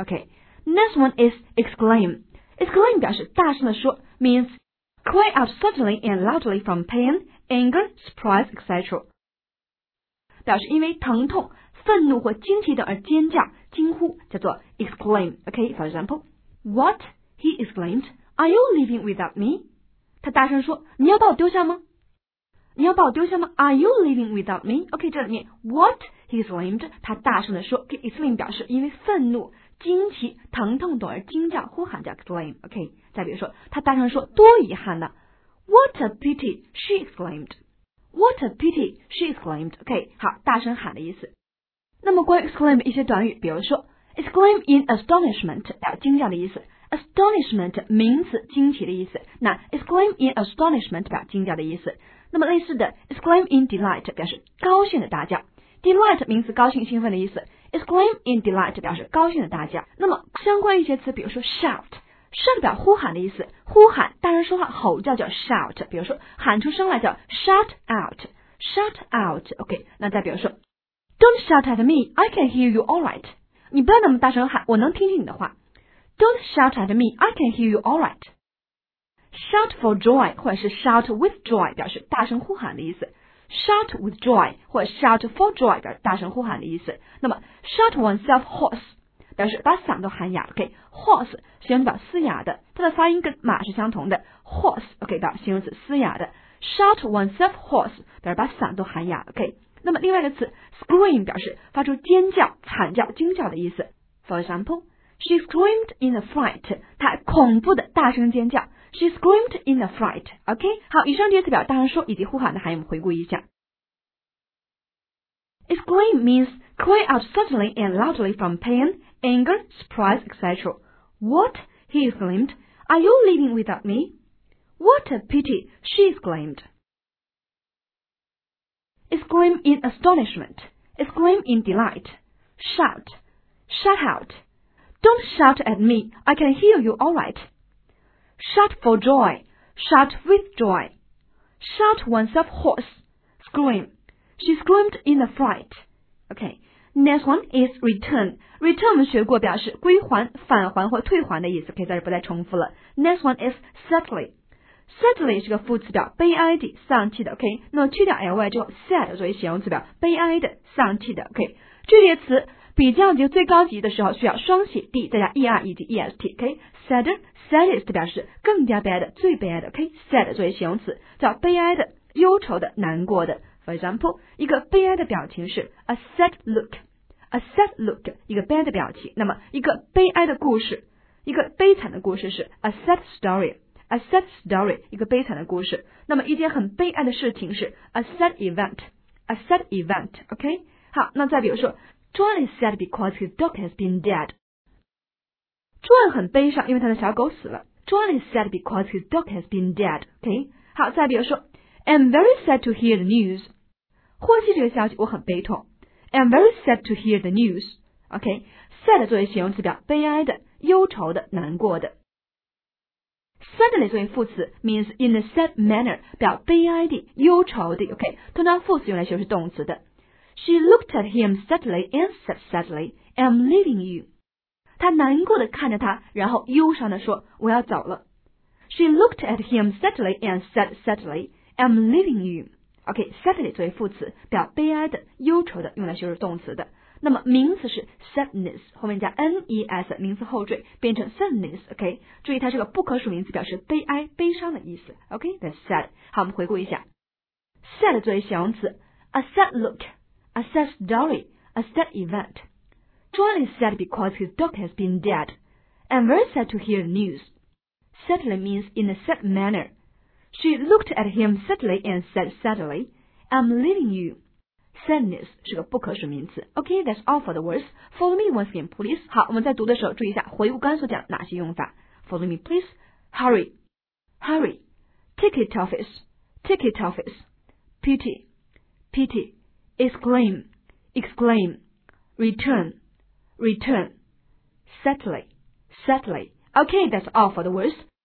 Okay, next one is exclaim. Exclaim 表示大声的说 means cry out suddenly and loudly from pain, anger, surprise, etc. 表示因为疼痛、愤怒或惊奇等而尖叫、惊呼，叫做 exclaim. Okay, for example, What? He exclaimed. Are you leaving without me? 他大声说，你要把我丢下吗？你要把我丢下吗 ？Are you leaving without me? OK， 这里面 What? He exclaimed. 他大声的说 ，exclaim 表示因为愤怒、惊奇、疼痛等而惊叫、呼喊叫 exclaim. OK， 再比如说，他大声说，多遗憾呐 ！What a pity! She exclaimed. What a pity! She exclaimed. OK， 好，大声喊的意思。那么关于 exclaim 的一些短语，比如说 exclaim in astonishment 表惊讶的意思。Astonishment 名词，惊奇的意思。那 exclaim in astonishment 表惊讶的意思。那么类似的 exclaim in delight 表示高兴的大叫。delight 名词，高兴、兴奋的意思。exclaim in delight 表示高兴的大叫。那么相关一些词，比如说 shout 表呼喊的意思，呼喊、大声说话、吼叫叫 shout。比如说喊出声来叫 shout out。OK， 那再比如说 Don't shout at me, I can hear you all right。你不要那么大声喊，我能听见你的话。Don't shout at me, I can hear you all right. Shout for joy 或者是 shout with joy 表示大声呼喊的意思。Shout with joy 或者 shout for joy 表示大声呼喊的意思。那么 shout oneself hoarse 表示把嗓都喊哑。OK， hoarse 形容词表嘶哑的，它的发音跟马是相同的。hoarse OK 表示形容词嘶哑的。Shout oneself hoarse 表示把嗓都喊哑。OK， 那么另外一个词 scream 表示发出尖叫、惨叫、惊叫的意思。For example。She screamed in a fright. 她恐怖的大声尖叫。She screamed in a fright. OK， 好，以上这些词表大声说以及呼喊的含义我们回顾一下。Exclaim means cry out suddenly and loudly from pain, anger, surprise, etc. What? He exclaimed. Are you leaving without me? What a pity! She exclaimed. Exclaim in astonishment. Exclaim in delight. Shout. Shout out.Don't shout at me, I can hear you all right. Shout for joy, shout with joy. Shout oneself hoarse, scream. She screamed in a fright. Okay, next one is return. Return 我们学过表示归还、返还或退还的意思，可以在这不再重复了。Next one is sadly. Sadly 是个副词表，悲哀的、丧气的。OK， 那么去掉 ly 之后 sad 作为形容词表，悲哀的、丧气的。OK， 这些词比较级最高级的时候需要双写 d 再加 er 以及 est。OK，sadder saddest 表示更加悲哀的、最悲哀的。OK，sad 作为形容词叫悲哀的、忧愁的、难过的。For example， 一个悲哀的表情是 a sad look。a sad look 一个悲哀的表情。那么一个悲哀的故事，一个悲惨的故事是 a sad story。a sad story 一个悲惨的故事。那么一件很悲哀的事情是 a sad event。a sad event。OK， 好，那再比如说John is sad because his dog has been dead. John 很悲伤，因为他的小狗死了。John is sad because his dog has been dead. OK， 好，再比如说 I'm very sad to hear the news. 获悉这个消息，我很悲痛。I'm very sad to hear the news. OK，sad 作为形容词表悲哀的、忧愁的、难过的。Sadly 作为副词 means in a sad manner 表悲哀的、忧愁的。OK， 通常副词用来修饰动词的。She looked at him sadly and said sadly, I'm leaving you. 她难过的看着他，然后忧伤的说，我要走了。She looked at him sadly and said sadly, I'm leaving you. OK，sadly 作为副词，表悲哀的、忧愁的，用来修饰动词的。那么名词是 sadness， 后面加 nes， 名词后缀变成 sadness。OK， 注意它是个不可数名词，表示悲哀、悲伤的意思。OK，that's sad。好，我们回顾一下 ，sad 作为形容词 ，a sad look。A sad story, a sad event. John is sad because his dog has been dead. I'm very sad to hear the news. Sadly means in a sad manner. She looked at him sadly and said sadly, I'm leaving you. Sadness 是个不可数名词。Okay, that's all for the words. Follow me once again, please. 好，我们在读的时候注意一下，回顾刚才所讲哪些用法。Follow me, please. Hurry, hurry. Ticket office, ticket office. Pity, pity.Exclaim, exclaim, return, return, sadly, sadly. Okay, that's all for the words.